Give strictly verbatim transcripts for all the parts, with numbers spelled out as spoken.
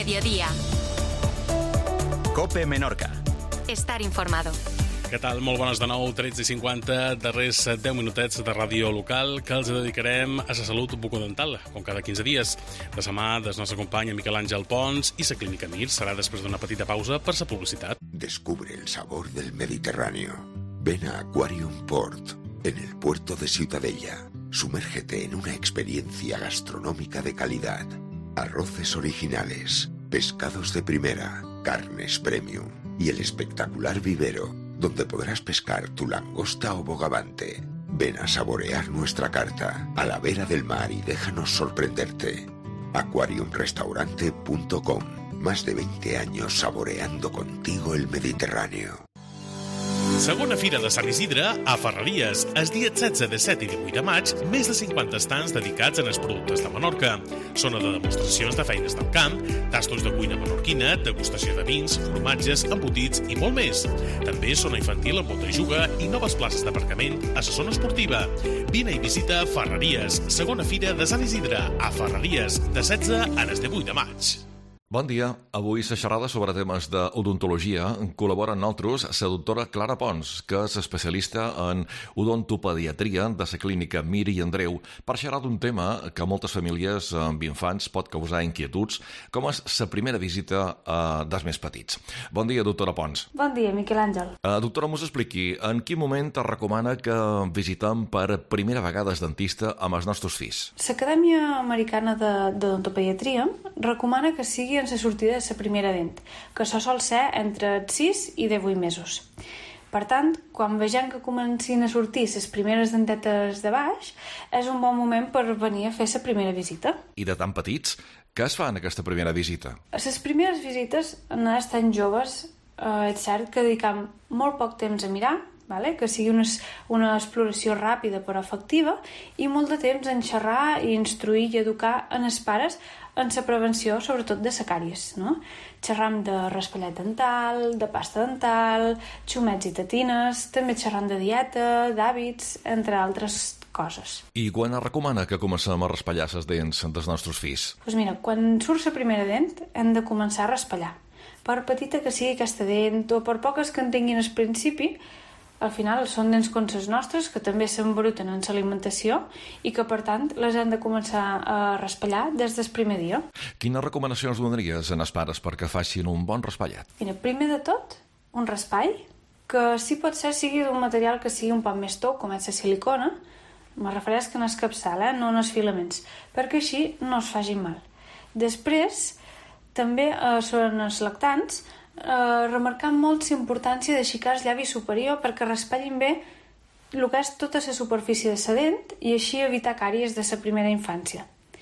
mediodía. COPE Menorca. Estar informado. Què tal? Molt bones de nou, tretze i cinquanta, darrers deu minutets de ràdio local que els dedicarem a la salut bucodental, com cada quinze dies. De la mà del nostre company Miquel Àngel Pons i la Clínica Mir serà després d'una petita pausa per la publicitat. Descubre el sabor del Mediterráneo. Ven a Aquarium Port, en el puerto de Ciutadella. Sumérgete en una experiencia gastronómica de calidad. Arroces originales, pescados de primera, carnes premium y el espectacular vivero, donde podrás pescar tu langosta o bogavante. Ven a saborear nuestra carta a la vera del mar y déjanos sorprenderte. aquarium restaurante punto com. Más de veinte años saboreando contigo el Mediterráneo. Segona Fira de Sant Isidre a Ferreries. Els dies setze, disset i divuit de maig, més de cinquanta estants dedicats als productes de Menorca. Zona de demostracions de feines del camp, tastos de cuina menorquina, degustació de vins, formatges, embotits i molt més. També zona infantil amb botajuga i noves places d'aparcament a la zona esportiva. Vine i visita Ferreries. Segona Fira de Sant Isidre a Ferreries, de setze a divuit de maig. Bon dia. Avui la xerrada sobre temes d'odontologia col·labora amb nosaltres la doctora Clara Pons, que és especialista en odontopediatria de la clínica Mir i Andreu, per xerrar d'un tema que a moltes famílies amb infants pot causar inquietuds, com és la primera visita eh, dels més petits. Bon dia, doctora Pons. Bon dia, Miquel Àngel. Eh, doctora, mos expliqui, en quin moment es recomana que visitem per primera vegada el dentista amb els nostres fills? L'Acadèmia Americana d'Odontopediatria recomana que sigui en la sortida de la primera dent, que això sol ser entre sis i divuit mesos. Per tant, quan vegem que comencin a sortir les primeres dentetes de baix, és un bon moment per venir a fer la primera visita. I de tan petits, què es fa en aquesta primera visita? A les primeres visites, en edats tan joves, eh, és cert que dedicam molt poc temps a mirar, vale? Que sigui una, una exploració ràpida però efectiva, i molt de temps en xerrar i instruir i educar en els pares en la prevenció, sobretot de la càries, no? Xerram de raspallat dental, de pasta dental, xumets i tetines, també xerram de dieta, d'hàbits, entre altres coses. I quan es recomana que comencem a raspallar les dents dels nostres fills? Doncs mira, quan surt la primera dent hem de començar a raspallar. Per petita que sigui aquesta dent o per poques que en tinguin al principi, al final són dents com les nostres, que també s'embruten en l'alimentació i que, per tant, les hem de començar a raspallar des del primer dia. Quines recomanacions donaries als pares perquè facin un bon raspallat? Mira, primer de tot, un raspall, que si pot ser sigui d'un material que sigui un poc més tou, com és la silicona, me refereix que no és capçal, eh? No en els filaments, perquè així no es facin mal. Després, també eh, són els lactants, Uh, remarcant molt la importància d'aixecar el llavi superior perquè raspallin bé el que és tota la superfície de la dent i així evitar càries de la primera infància.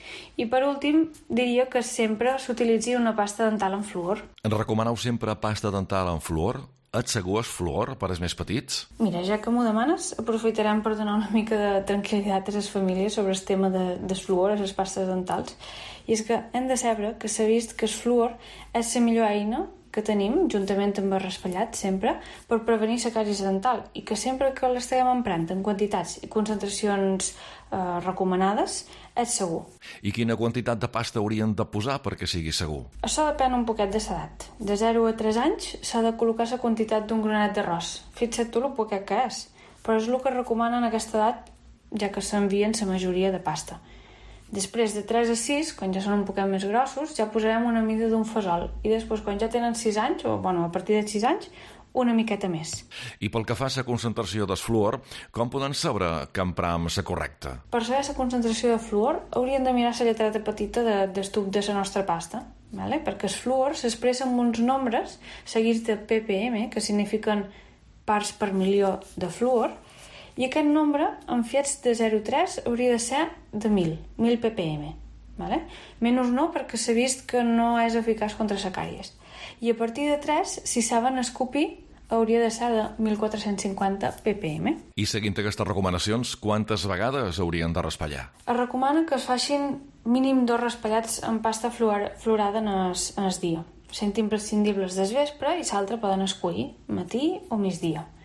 I per últim, diria que sempre s'utilitzi una pasta dental amb fluor. En recomaneu sempre pasta dental amb fluor? Et segur és fluor per als més petits? Mira, ja que m'ho demanes, aprofitarem per donar una mica de tranquil·litat a les famílies sobre el tema de, del fluor, a les pastes dentals. I és que hem de saber que s'ha vist que el fluor és la millor eina que tenim, juntament amb el raspallat, sempre, per prevenir la càries dental, i que sempre que l'estiguem emprant en quantitats i concentracions eh, recomanades, és segur. I quina quantitat de pasta haurien de posar perquè sigui segur? Això depèn un poquet de l'edat. De zero a tres anys s'ha de col·locar la quantitat d'un granet d'arròs. Fixa't tu el poquet que és, però és el que recomanen en aquesta edat, ja que s'envien la majoria de pasta. Després de tres a sis, quan ja són un poquet més grossos, ja posarem una mida d'un fesol. I després, quan ja tenen sis anys, o bueno, a partir de sis anys, una miqueta més. I pel que fa a la concentració del fluor, com podem saber que empram la correcta? Per saber la concentració de fluor, hauríem de mirar la lletreta petita de, del tub de la nostra pasta, vale? Perquè el fluor s'expressa amb uns nombres seguits de P P M, que signifiquen parts per milió de fluor, i aquest nombre, en fiets de zero coma tres, hauria de ser de mil, mil P P M. Vale? Menys no, perquè s'ha vist que no és eficaç contra la càries. I a partir de tres, si saben escopir, hauria de ser de mil quatre-cents cinquanta P P M. I seguint aquestes recomanacions, quantes vegades haurien de raspallar? Es recomana que es facin mínim dos raspallats amb pasta fluor, florada en el, en el dia. Sent imprescindibles des vespre i l'altre poden escollir matí o migdia.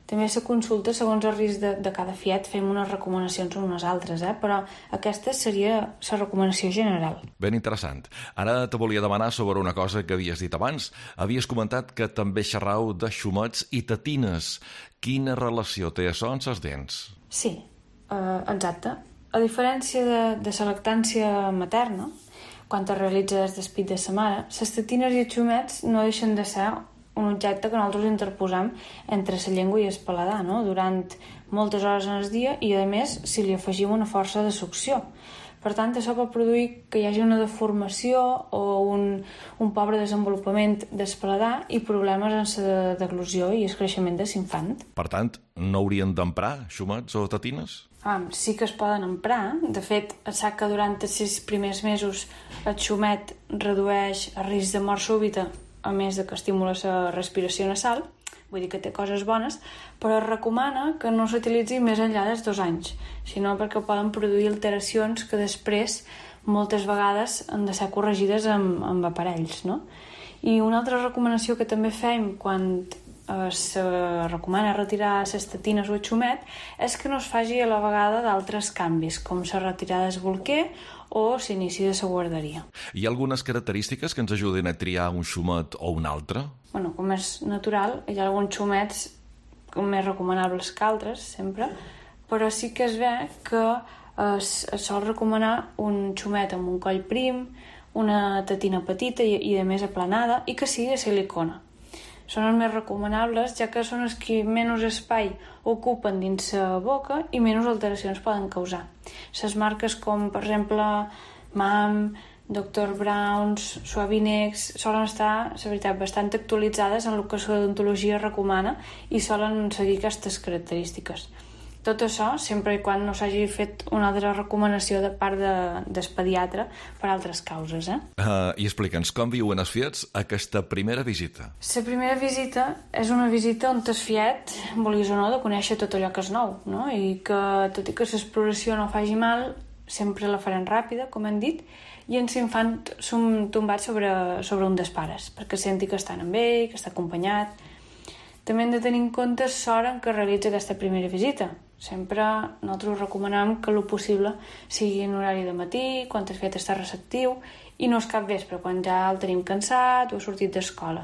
També se consulta segons el risc de, de cada fiet, fem unes recomanacions unes altres, eh? Però aquesta seria la recomanació general. Ben interessant. Ara te volia demanar sobre una cosa que havies dit abans. Havies comentat que també xerrau de xumets i tetines. Quina relació té això amb les dents? Sí, eh, exacte. A diferència de, de la lactància materna, quan es realitza el despit de sa mare, les tetines i els xumets no deixen de ser un objecte que nosaltres interposam entre la llengua i el paladar, no? Durant moltes hores en el dia i, a més, si li afegim una força de succió. Per tant, això pot produir que hi hagi una deformació o un, un pobre desenvolupament del paladar i problemes en la deglució i el creixement de l'infant. Per tant, no haurien d'emprar xumets o tetines? Ah, sí que es poden emprar. De fet, es sap que durant els sis primers mesos el xumet redueix el risc de mort súbita, a més de que estimula la respiració nasal, vull dir que té coses bones, però es recomana que no s'utilitzi més enllà dels dos anys, sinó perquè poden produir alteracions que després moltes vegades han de ser corregides amb, amb aparells, no? I una altra recomanació que també fem quan eh, se recomana retirar les tetines o el xumet és que no es faci a la vegada d'altres canvis, com la retirada del bolquer o l'inici de la guarderia. Hi ha algunes característiques que ens ajuden a triar un xumet o un altre? Bueno, com és natural, hi ha alguns xumets més recomanables que altres, sempre, però sí que es ve que es, es sol recomanar un xumet amb un coll prim, una tetina petita i, i de més aplanada, i que sigui de silicona. Són els més recomanables, ja que són els que menys espai ocupen dins la boca i menys alteracions poden causar. Les marques com, per exemple, M A M, doctor Brown's, Suavinex, solen estar, la veritat, bastant actualitzades en el que l'odontologia recomana i solen seguir aquestes característiques. Tot això, sempre i quan no s'hagi fet una altra recomanació de part de, del pediatre per altres causes. Eh? Uh, I explica'ns, com viuen els fiets aquesta primera visita? La primera visita és una visita on el fiet, vulguis o no, de conèixer tot allò que és nou, no? I que, tot i que l'exploració no faci mal, sempre la farem ràpida, com hem dit, i en l'infant som tombats sobre, sobre un dels pares, perquè senti que estan amb ell, que està acompanyat. També hem de tenir en compte l'hora en què realitza aquesta primera visita. Sempre nosaltres recomanem que el possible sigui en horari de matí, quan el fiet està receptiu, i no és cap vespre, quan ja el tenim cansat o ha sortit d'escola.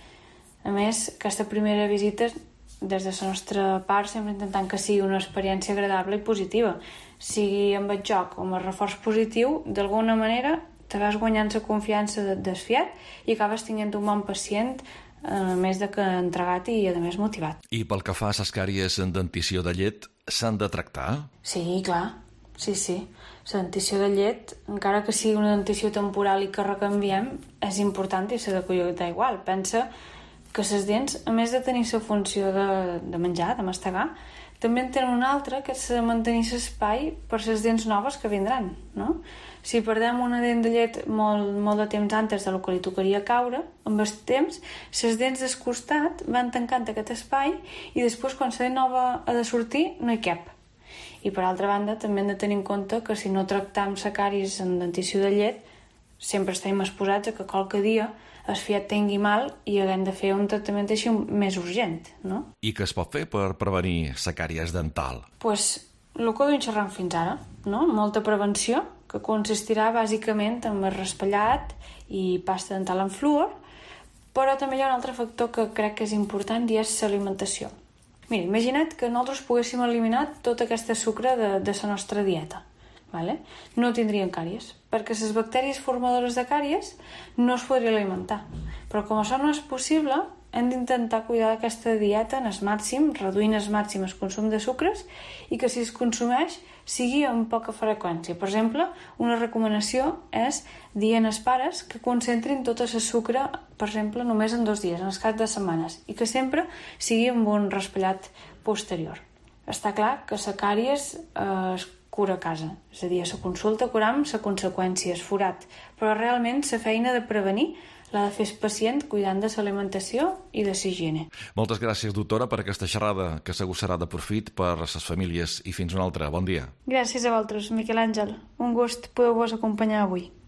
A més, aquesta primera visita, des de la nostra part, sempre intentant que sigui una experiència agradable i positiva. Sigui amb el joc o amb el reforç positiu, d'alguna manera te vas guanyant la confiança del fiet i acabes tenint un bon pacient, a més de que entregat i, a més, motivat. I pel que fa a les càries en dentició de llet, s'han de tractar? Sí, clar. Sí, sí. La dentició de llet, encara que sigui una dentició temporal i que recanviem, és important i s'ha de cuidar igual. Pensa que les dents, a més de tenir la funció de, de menjar, de mastegar, també en tenen una altra, que és de mantenir l'espai per les dents noves que vindran, no? Si perdem una dent de llet molt, molt de temps antes de lo que li tocaria caure, amb el temps, les dents del costat van tancant aquest espai i després, quan la dent nova ha de sortir, no hi cap. I, per altra banda, també hem de tenir en compte que si no tractam la càries en dentició de llet, sempre estem exposats a que qualque dia el fiet tingui mal i haguem de fer un tractament així més urgent, no? I què es pot fer per prevenir la càries dental? Doncs pues, el que duim xerrant fins ara, no? Molta prevenció, que consistirà bàsicament en el raspallat i pasta dental en fluor, però també hi ha un altre factor que crec que és important i és l'alimentació. Mira, imagina't que nosaltres poguéssim eliminar tot aquest sucre de, de la nostra dieta. Vale? No tindrien càries, perquè les bactèries formadores de càries no es podrien alimentar. Però com això no és possible, hem d'intentar cuidar d'aquesta dieta en el màxim, reduint el màxim el consum de sucres i que si es consumeix sigui amb poca freqüència. Per exemple, una recomanació és dir als pares que concentrin tot el sucre, per exemple, només en dos dies, en el cas de setmanes, i que sempre sigui amb un raspallat posterior. Està clar que la càries eh, es cura a casa, és a dir, a la consulta curam la conseqüència, el forat, però realment la feina de prevenir l'ha de fer el pacient cuidant de l'alimentació i de l'higiene. Moltes gràcies, doctora, per aquesta xerrada que segur serà de profit per a les famílies i fins una altra. Bon dia. Gràcies a vosaltres, Miquel Àngel. Un gust poder-vos acompanyar avui.